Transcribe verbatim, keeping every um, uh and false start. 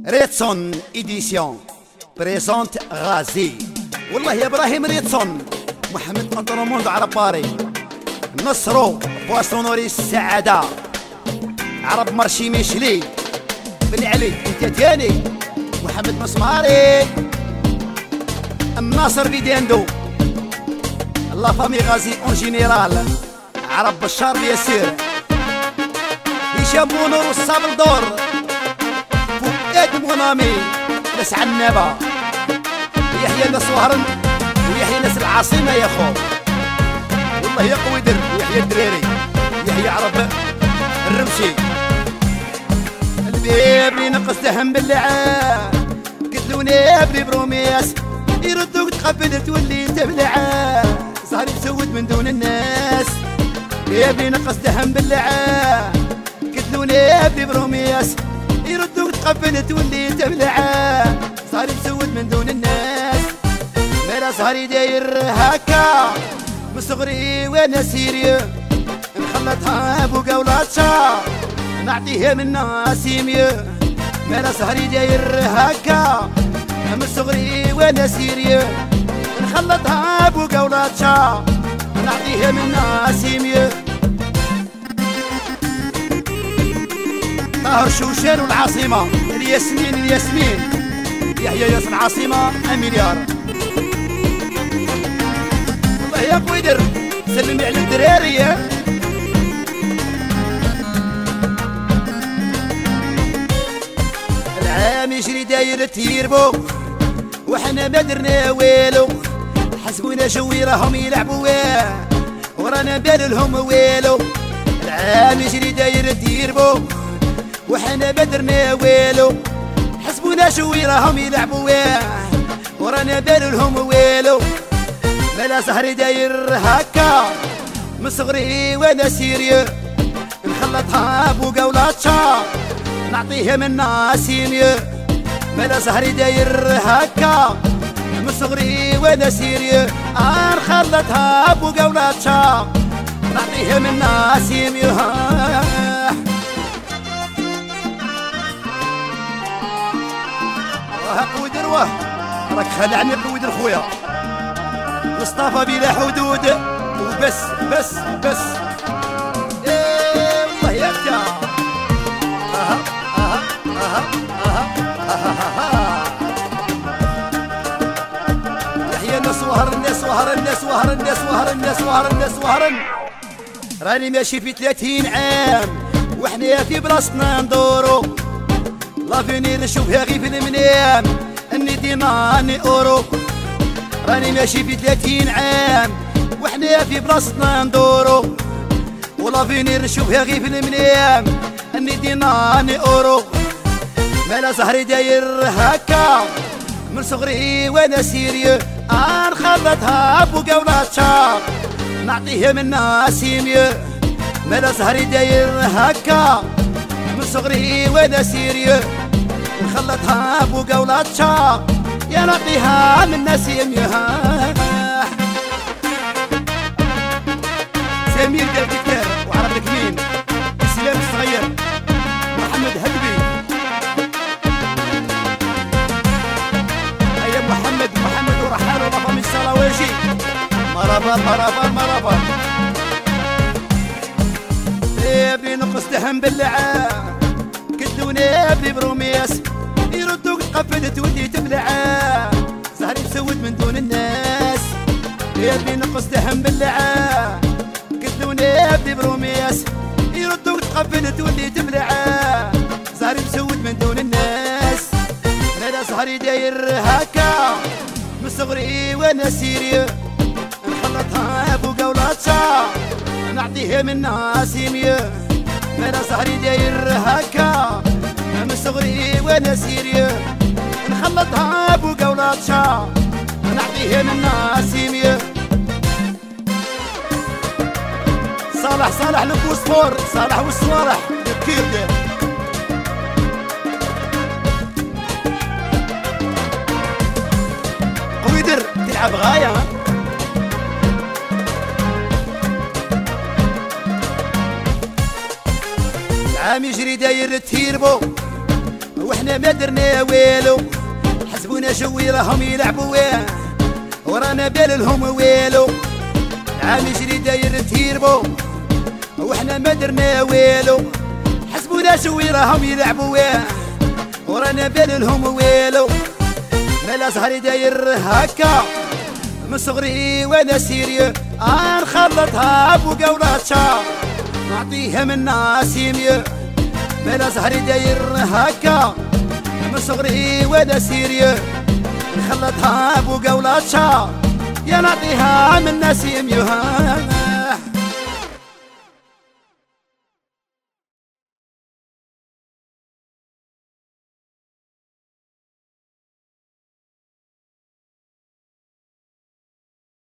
ريتسون إديسيون بريزونت غازي. والله يا إبراهيم ريتسون محمد أنطروموند عرب باري نصرو بواسونوري السعادة عرب مرشي ميشلي بن علي انت تاني محمد مسماري الناصر بيديندو الله فامي غازي اون جينيرال عرب بشار بياسير هشام بونور والصابل دور فؤاد مونامي ناس عنابة يحيى ناس وهرن ويحيى ناس العاصمة يا خو والله يا قويدر ويحيى الدراري يحيى عرب الرمشي البيبري نقص دهم باللعاب قتلوني ابري برومياس يردوك تقبل تولي تبلعاب صهري مسود من دون الناس بيبري نقص دهم باللعاب قتلوني ابري برومياس يردوك تقبل تولي تبلعاب صهري مسود من دون الناس مالا صهري داير هكا من صغري وانا سيري نخلطها بقولات شا نعطيها من ناسيمية مالا صهري داير هكا من صغري وانا سيري نخلطها بقولات شا نعطيها من ناسيمية طاهر شوشان والعاصمة الياسمين الياسمين يحيى ياس العاصمة مليار والله يا قويدر سلمي على الدراري العام يجري داير تيربو وحنا ما درنا والو حسبونا شوي راهم يلعبوا واه ورانا بالهم والو العام يجري داير تيربو وحنا ما درنا والو حسبونا شوي راهم يلعبوا واه ورانا بالهم والو مالا سهري داير هكا من صغري وانا سيري نخلطها بقولات شا نعطيها من ناسيمية مالا سهري داير هكا من صغري وانا سيري نخلطها بقولات شا نعطيها من ناسيمية واه قويدر واه راك خلعني قويدر خويا مصطفى بلا حدود وبس بس بس ايه والله يا اختي اها اها اها اها اها يحيى الناس وهر الناس وهر الناس وهر الناس وهر الناس وهر الناس وهر راني ماشي في ثلاثين عام وحنا في بلاصتنا ندورو لافينير نشوفها غير في المنام اني ديناني اورو راني ماشي في ثلاثين عام وحنا في بلاصتنا ندورو ولافينير نشوفها غير في المنام اني ديناني اورو مالا سهري داير هكا من صغري وانا سيري نخلطها بقولات شا نعطيها من ناسيمية مالا سهري داير هكا من صغري وانا سيري نخلطها بقولات شا يا نعطيها من نسيمية سمير قال دكتور وعرب الكمين اسلام الصغير محمد هدبي ايا محمد محمد ورحال ورفا من الصلاواجي مرابا مرابا مرابا ابني نقص دهم باللعاب كدوني ابني برومياس يردوك تقفل تولي تبلعاب زهري مسود من دون الناس يبني نقص دهم باللعاب قتلوني ابني برومياس يردوك تقفل تولي تبلعاب زهري مسود من دون الناس مالا زهري داير هكا من صغري وانا سيري نخلطها بقولات شا نعطيها من ناسيمية مالا زهري داير هكا من صغري وانا سيري نخلطها بقولات شا نعطيها من ناسيمية صالح صالح لبوسفور صالح والصالح كيف قويدر تلعب غاية العام يجري داير تيربو ورانا ما درنا والو حسبونا شوي راهم يلعبوا وين ورانا بالهم والو عام يجري داير تيربو وحنا ما درنا والو حسبونا شوي راهم يلعبوا وين ورانا بالهم والو مالا زهري داير هكا من صغري وانا سيريو نخلطها بوقولاتشا نعطيها من ناسيميو مالا زهري داير هكا من صغري وانا سيريو نخلطها بوقولاتشا يا نعطيها من ناسيميو